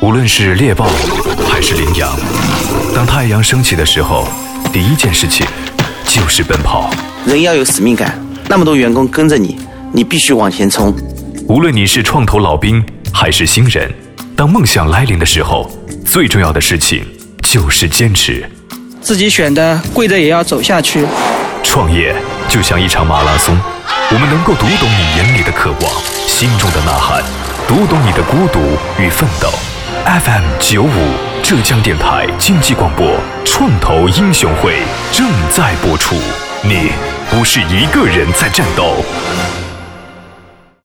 无论是猎豹还是羚羊，当太阳升起的时候，第一件事情就是奔跑。 人要有使命感，那么多员工跟着你，你必须往前冲。 无论你是创投老兵还是新人，当梦想来临的时候，最重要的事情就是坚持。 自己选的，跪着也要走下去。 创业就像一场马拉松，我们能够读懂你眼里的渴望，心中的呐喊，读懂你的孤独与奋斗。FM95 浙江电台经济广播创投英雄会正在播出。你不是一个人在战斗。